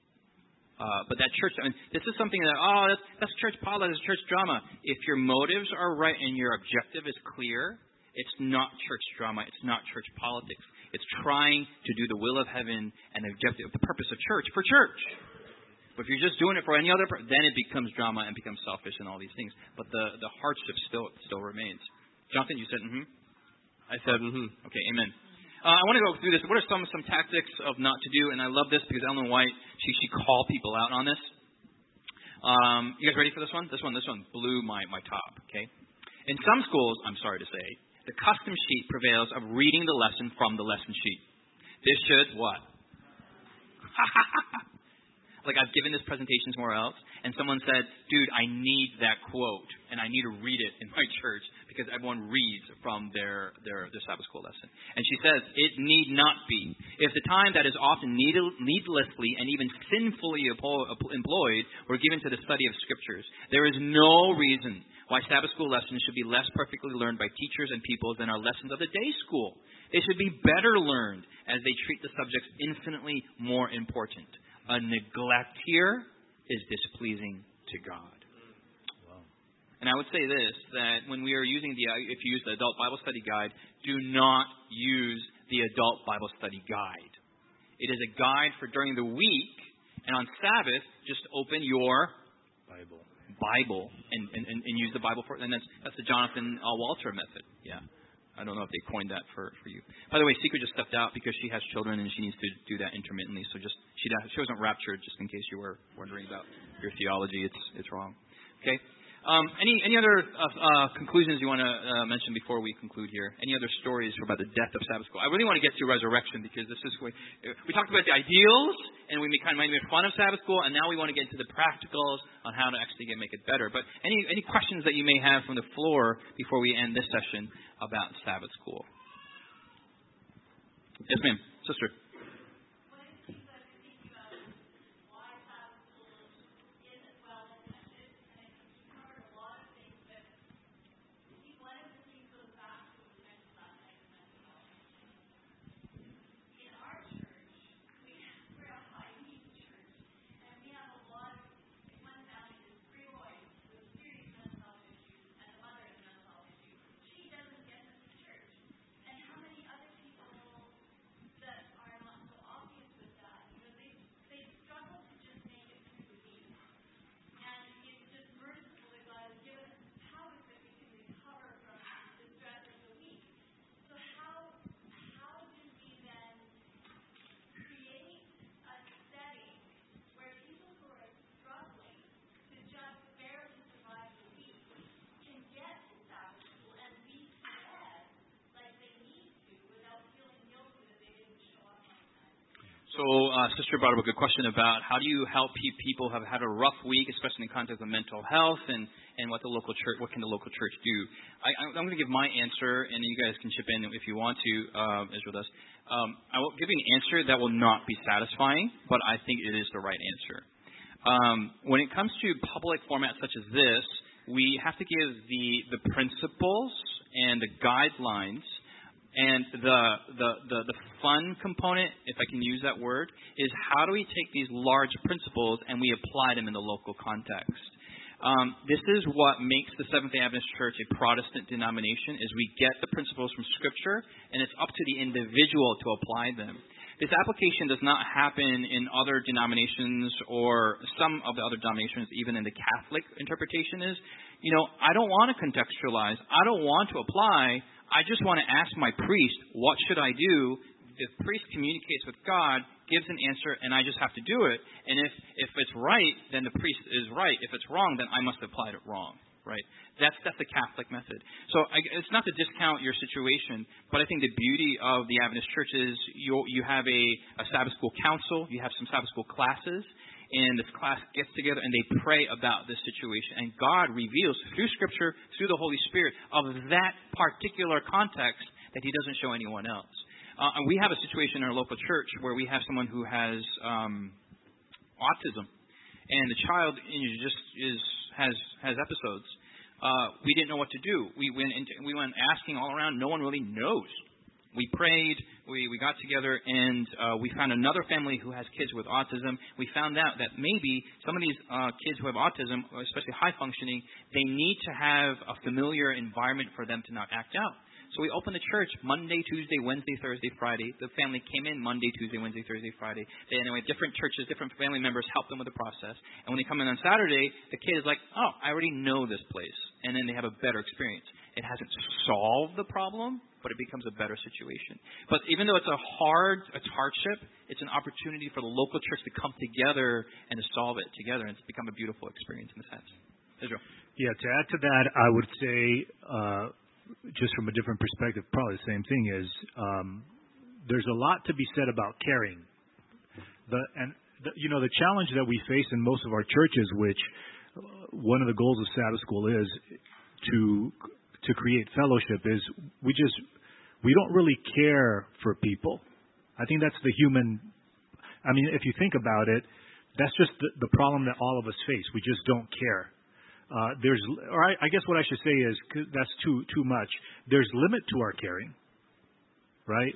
But that church, this is something that's church politics, that's church drama. If your motives are right and your objective is clear, it's not church drama. It's not church politics. It's trying to do the will of heaven and the objective, the purpose of church for church. But if you're just doing it for any other, then it becomes drama and becomes selfish and all these things. But the hardship still remains. Jonathan, you said mm-hmm. I said mm-hmm. Okay, amen. I want to go through this. What are some tactics of not to do? And I love this because Ellen White, she called people out on this. You guys ready for this one? This one blew my top, okay? In some schools, I'm sorry to say, the custom sheet prevails of reading the lesson from the lesson sheet. This should what? Like I've given this presentation somewhere else, and someone said, dude, I need that quote, and I need to read it in my church because everyone reads from their Sabbath school lesson. And she says, it need not be. If the time that is often needlessly and even sinfully employed were given to the study of Scriptures, there is no reason why Sabbath school lessons should be less perfectly learned by teachers and pupils than our lessons of the day school. They should be better learned as they treat the subjects infinitely more important. A neglect here is displeasing to God. Wow. And I would say this, that when we are using if you use the Adult Bible Study Guide, do not use the Adult Bible Study Guide. It is a guide for during the week, and on Sabbath, just open your Bible and use the Bible for it. And that's the Jonathan Walter method. Yeah. I don't know if they coined that for you. By the way, Secret just stepped out because she has children and she needs to do that intermittently. So she wasn't raptured, just in case you were wondering about your theology. It's wrong. Okay. Any other conclusions you want to mention before we conclude here? Any other stories about the death of Sabbath school? I really want to get to resurrection because this is we talked about the ideals and we kind of made fun of Sabbath school, and now we want to get into the practicals on how to actually make it better. But any questions that you may have from the floor before we end this session about Sabbath school? Yes, ma'am, sister. So, Sister brought up a good question about how do you help people who have had a rough week, especially in the context of mental health, and what what can the local church do? I'm going to give my answer, and you guys can chip in if you want to, Israel does. I will give you an answer that will not be satisfying, but I think it is the right answer. When it comes to public formats such as this, we have to give the principles and the guidelines. And the fun component, if I can use that word, is how do we take these large principles and we apply them in the local context. This is what makes the Seventh-day Adventist Church a Protestant denomination, is we get the principles from Scripture, and it's up to the individual to apply them. This application does not happen in other denominations, or some of the other denominations, even in the Catholic interpretation is, I don't want to contextualize. I don't want to apply. I just want to ask my priest, what should I do? The priest communicates with God, gives an answer, and I just have to do it. And if it's right, then the priest is right. If it's wrong, then I must have applied it wrong. Right? That's the Catholic method. So it's not to discount your situation, but I think the beauty of the Adventist Church is you have a Sabbath school council, you have some Sabbath school classes, and this class gets together and they pray about this situation. And God reveals through Scripture, through the Holy Spirit, of that particular context that He doesn't show anyone else. We have a situation in our local church where we have someone who has autism, and the child has episodes. We didn't know what to do. We went asking all around. No one really knows. We prayed, we got together, and we found another family who has kids with autism. We found out that maybe some of these kids who have autism, especially high functioning, they need to have a familiar environment for them to not act out. So we opened the church Monday, Tuesday, Wednesday, Thursday, Friday. The family came in Monday, Tuesday, Wednesday, Thursday, Friday. Anyway, different churches, different family members help them with the process. And when they come in on Saturday, the kid is like, oh, I already know this place. And then they have a better experience. It hasn't solved the problem, but it becomes a better situation. But even though it's hardship, it's an opportunity for the local church to come together and to solve it together. And it's become a beautiful experience in a sense. Israel. Yeah, to add to that, I would say, just from a different perspective, probably the same thing is, there's a lot to be said about caring. The challenge that we face in most of our churches, which one of the goals of Sabbath school is to create fellowship, is we don't really care for people. I think that's the human. I mean, if you think about it, that's just the problem that all of us face. We just don't care. I guess what I should say is, 'cause that's too much. There's limit to our caring, right?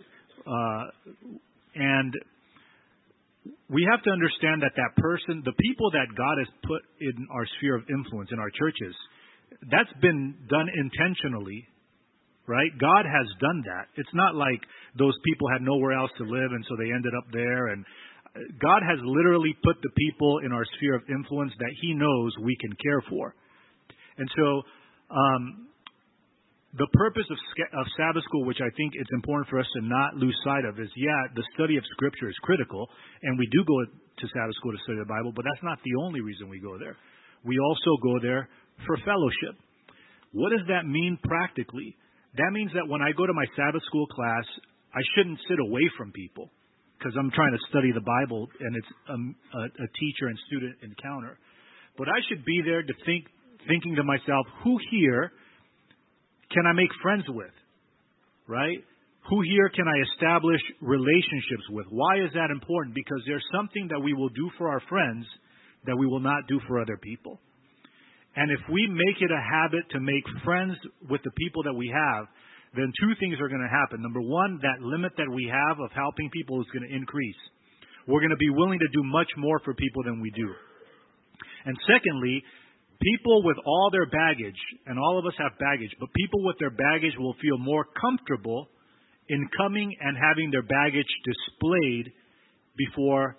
And we have to understand that person, the people that God has put in our sphere of influence in our churches, that's been done intentionally, right? God has done that. It's not like those people had nowhere else to live and so they ended up there. And God has literally put the people in our sphere of influence that He knows we can care for. And so the purpose of Sabbath school, which I think it's important for us to not lose sight of, is, the study of Scripture is critical, and we do go to Sabbath school to study the Bible, but that's not the only reason we go there. We also go there for fellowship. What does that mean practically? That means that when I go to my Sabbath school class, I shouldn't sit away from people because I'm trying to study the Bible and it's a teacher and student encounter. But I should be there to thinking to myself, who here can I make friends with, right? Who here can I establish relationships with? Why is that important? Because there's something that we will do for our friends that we will not do for other people. And if we make it a habit to make friends with the people that we have, then two things are going to happen. Number one, that limit that we have of helping people is going to increase. We're going to be willing to do much more for people than we do. And secondly, people with all their baggage, and all of us have baggage, but people with their baggage will feel more comfortable in coming and having their baggage displayed before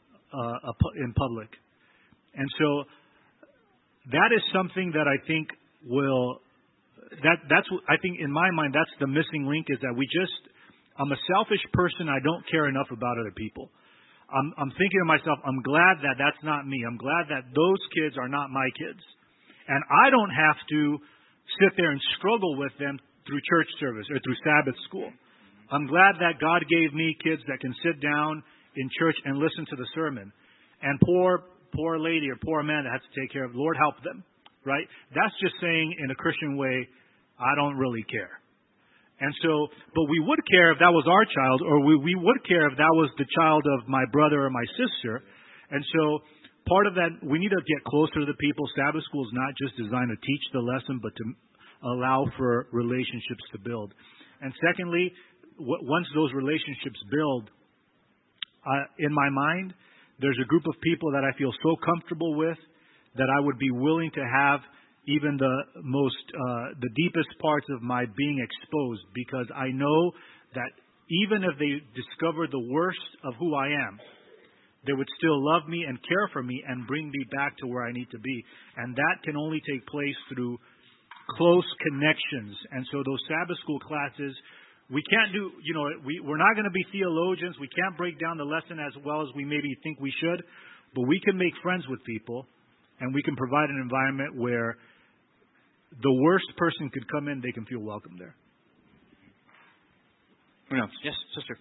in public. And so that is something that I think that's what I think in my mind, that's the missing link, is that I'm a selfish person. I don't care enough about other people. I'm thinking to myself, I'm glad that that's not me. I'm glad that those kids are not my kids. And I don't have to sit there and struggle with them through church service or through Sabbath school. I'm glad that God gave me kids that can sit down in church and listen to the sermon. And poor lady or poor man that has to take care of, Lord help them, right? That's just saying in a Christian way, I don't really care. And so, but we would care if that was our child, or we would care if that was the child of my brother or my sister. And so part of that, we need to get closer to the people. Sabbath school is not just designed to teach the lesson, but to allow for relationships to build. And secondly, once those relationships build, in my mind, there's a group of people that I feel so comfortable with that I would be willing to have even the deepest parts of my being exposed, because I know that even if they discover the worst of who I am, they would still love me and care for me and bring me back to where I need to be. And that can only take place through close connections. And so those Sabbath school classes, we can't do, we're not going to be theologians. We can't break down the lesson as well as we maybe think we should, but we can make friends with people, and we can provide an environment where the worst person could come in, they can feel welcome there. Yes, sister.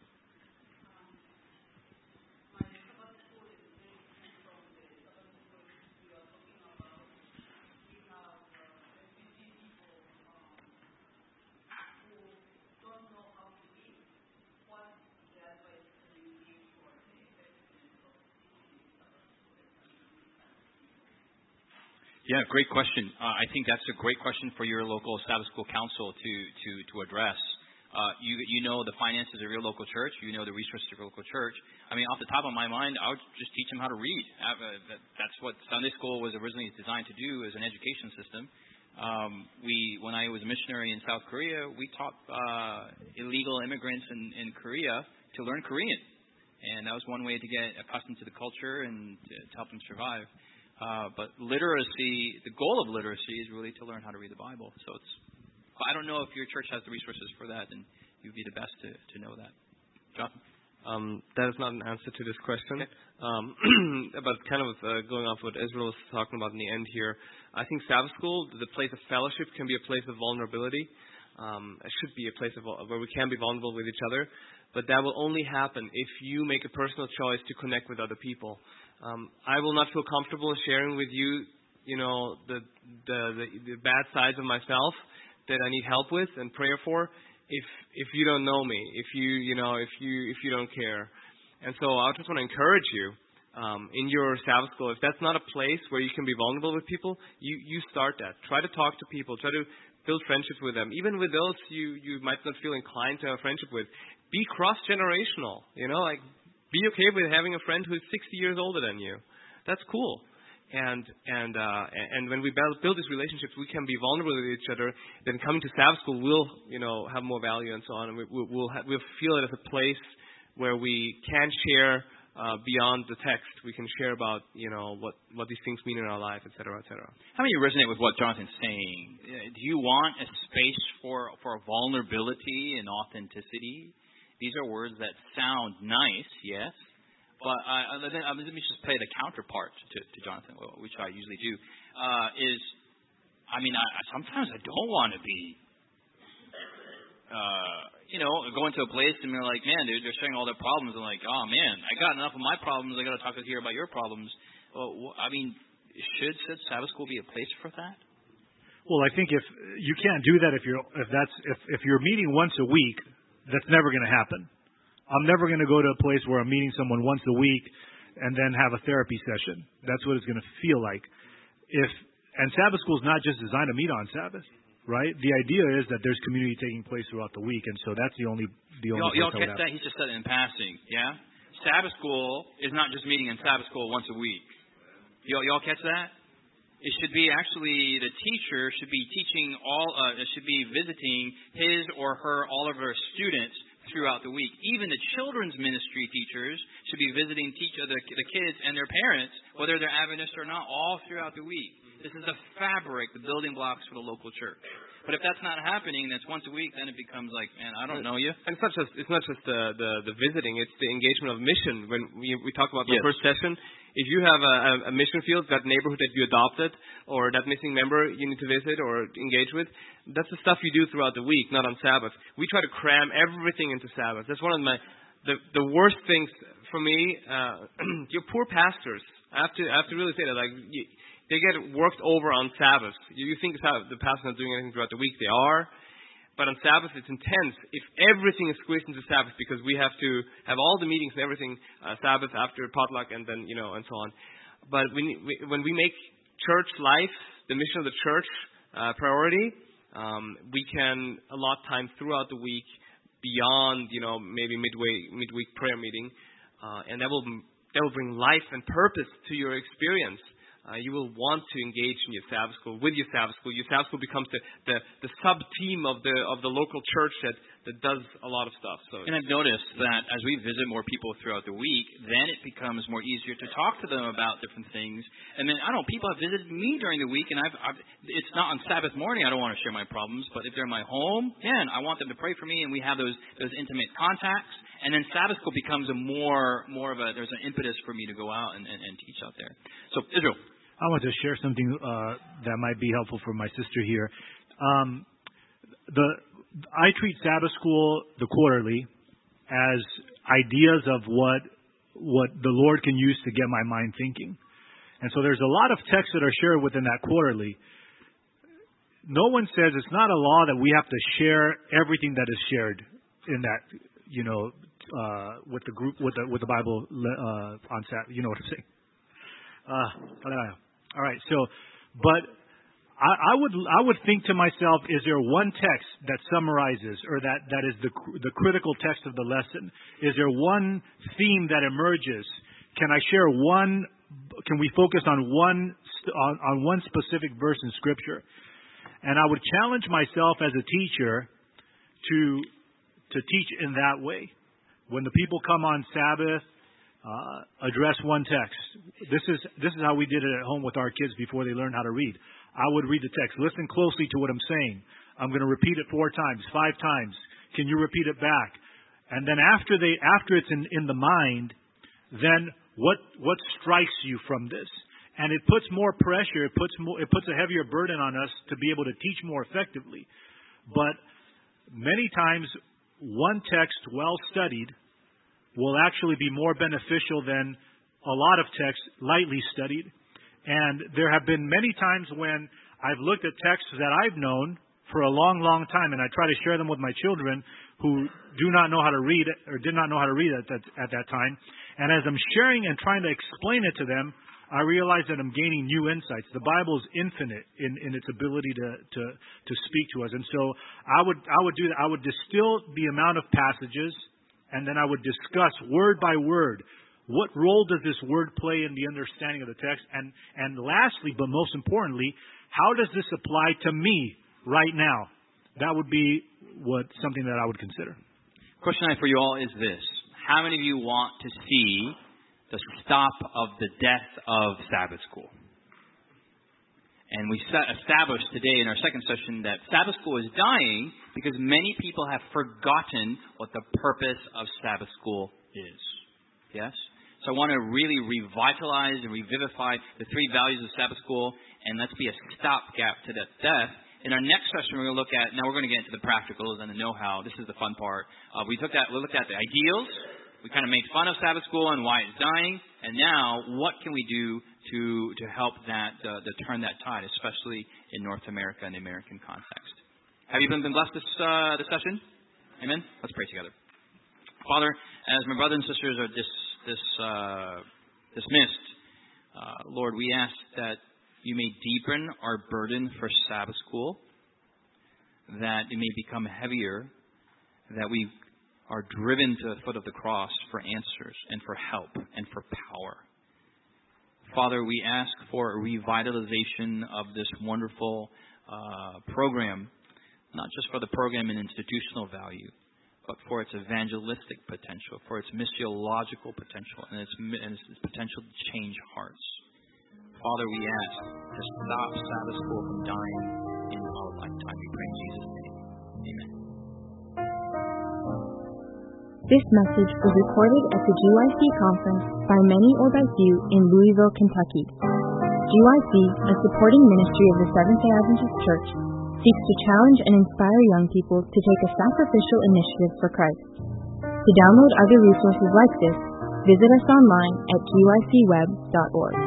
Yeah, great question. I think that's a great question for your local Sabbath School Council to address. You know the finances of your local church. You know the resources of your local church. I mean, off the top of my mind, I would just teach them how to read. That's what Sunday school was originally designed to do as an education system. When I was a missionary in South Korea, we taught illegal immigrants in Korea to learn Korean. And that was one way to get accustomed to the culture and to help them survive. But literacy, the goal of literacy is really to learn how to read the Bible. So I don't know if your church has the resources for that, and you'd be the best to know that. Jonathan? That is not an answer to this question. Okay. But kind of going off what Israel was talking about in the end here, I think Sabbath school, the place of fellowship, can be a place of vulnerability. It should be a place where we can be vulnerable with each other. But that will only happen if you make a personal choice to connect with other people. I will not feel comfortable sharing with you, the bad sides of myself that I need help with and prayer for, if you don't know me, if you don't care. And so I just want to encourage you in your Sabbath school, if that's not a place where you can be vulnerable with people, you start that. Try to talk to people. Try to build friendships with them. Even with those you might not feel inclined to have a friendship with. Be cross-generational. Be okay with having a friend who's 60 years older than you. That's cool. And when we build these relationships, we can be vulnerable with each other. Then coming to Sabbath school will, have more value and so on. And we'll feel it as a place where we can share beyond the text. We can share about, what these things mean in our life, et cetera, et cetera. How many resonate with what Jonathan's saying? Do you want a space for vulnerability and authenticity? These are words that sound nice, yes, But let me just play the counterpart to Jonathan, which I usually do. Sometimes I don't want to be, going to a place and they're like, man, dude, they're sharing all their problems. I'm like, oh man, I got enough of my problems. I got to talk to you about your problems. Well, should Sabbath school be a place for that? Well, I think if you can't do that if you're meeting once a week, that's never going to happen. I'm never going to go to a place where I'm meeting someone once a week and then have a therapy session. That's what it's going to feel like. And Sabbath school is not just designed to meet on Sabbath, right? The idea is that there's community taking place throughout the week, and so that's the only. Y'all catch that? He just said it in passing. Yeah. Sabbath school is not just meeting in Sabbath school once a week. Y'all catch that? It should be actually the teacher should be teaching should be visiting his or her all of her students throughout the week. Even the children's ministry teachers should be visiting the kids and their parents, whether they're Adventist or not, all throughout the week. This is the fabric, the building blocks for the local church. But if that's not happening, that's once a week, then it becomes like, man, I don't know you. And it's not just the visiting; it's the engagement of mission. When we talk about the first session, if you have a mission field, that neighborhood that you adopted, or that missing member you need to visit or engage with, that's the stuff you do throughout the week, not on Sabbath. We try to cram everything into Sabbath. That's one of the worst things for me. Your poor pastors. I have to really say that, they get worked over on Sabbath. You think the pastor's not doing anything throughout the week. They are. But on Sabbath, it's intense. If everything is squeezed into Sabbath, because we have to have all the meetings and everything Sabbath after potluck and then, and so on. But when we make church life, the mission of the church, priority, we can allot time throughout the week beyond, maybe midweek prayer meeting. And that will bring life and purpose to your experience. You will want to engage in your Sabbath school, with your Sabbath school. Your Sabbath school becomes the sub-team of the local church that does a lot of stuff. And I've noticed that as we visit more people throughout the week, then it becomes more easier to talk to them about different things. And then, people have visited me during the week, and it's not on Sabbath morning. I don't want to share my problems, but if they're in my home, man, I want them to pray for me, and we have those intimate contacts. And then Sabbath school becomes there's an impetus for me to go out and teach out there. So, Israel. I want to share something that might be helpful for my sister here. I treat Sabbath school, the quarterly, as ideas of what the Lord can use to get my mind thinking. And so there's a lot of texts that are shared within that quarterly. No one says it's not a law that we have to share everything that is shared in that, with the group, with the Bible on Sabbath. You know what I'm saying? All right. So, but I would think to myself, is there one text that summarizes, or that is the critical text of the lesson? Is there one theme that emerges? Can I share one? Can we focus on one specific verse in Scripture? And I would challenge myself as a teacher to teach in that way. When the people come on Sabbath, address one text. This is how we did it at home with our kids before they learned how to read. I would read the text. Listen closely to what I'm saying. I'm going to repeat it 4 times, 5 times. Can you repeat it back? And then after it's in the mind, then what strikes you from this? And it puts more pressure. It puts a heavier burden on us to be able to teach more effectively. But many times, one text well studied will actually be more beneficial than a lot of texts lightly studied. And there have been many times when I've looked at texts that I've known for a long, long time, and I try to share them with my children who do not know how to read or did not know how to read at that time. And as I'm sharing and trying to explain it to them, I realize that I'm gaining new insights. The Bible is infinite in its ability to speak to us. And so I would do that. I would distill the amount of passages, and then I would discuss word by word, what role does this word play in the understanding of the text? And lastly, but most importantly, how does this apply to me right now? That would be something that I would consider. Question I have for you all is this. How many of you want to see the stop of the death of Sabbath school? And we established today in our second session that Sabbath school is dying because many people have forgotten what the purpose of Sabbath school is. Yes? So I want to really revitalize and revivify the 3 values of Sabbath school, and let's be a stopgap to that death. In our next session, we're going to look at, now we're going to get into the practicals and the know-how. This is the fun part. We looked at the ideals. We kind of made fun of Sabbath school and why it's dying. And now, what can we do to help that, to turn that tide, especially in North America and the American context? Have you been blessed this session? Amen? Let's pray together. Father, as my brothers and sisters are dismissed, Lord, we ask that you may deepen our burden for Sabbath school, that it may become heavier, that we are driven to the foot of the cross for answers and for help and for power. Father, we ask for a revitalization of this wonderful program, not just for the program and institutional value, but for its evangelistic potential, for its missiological potential, and its potential to change hearts. Father, we ask to stop Sabbath school from dying in our lifetime. We pray in Jesus' name. Amen. This message was recorded at the GYC conference by many or by few in Louisville, Kentucky. GYC, a supporting ministry of the Seventh-day Adventist Church, seeks to challenge and inspire young people to take a sacrificial initiative for Christ. To download other resources like this, visit us online at gycweb.org.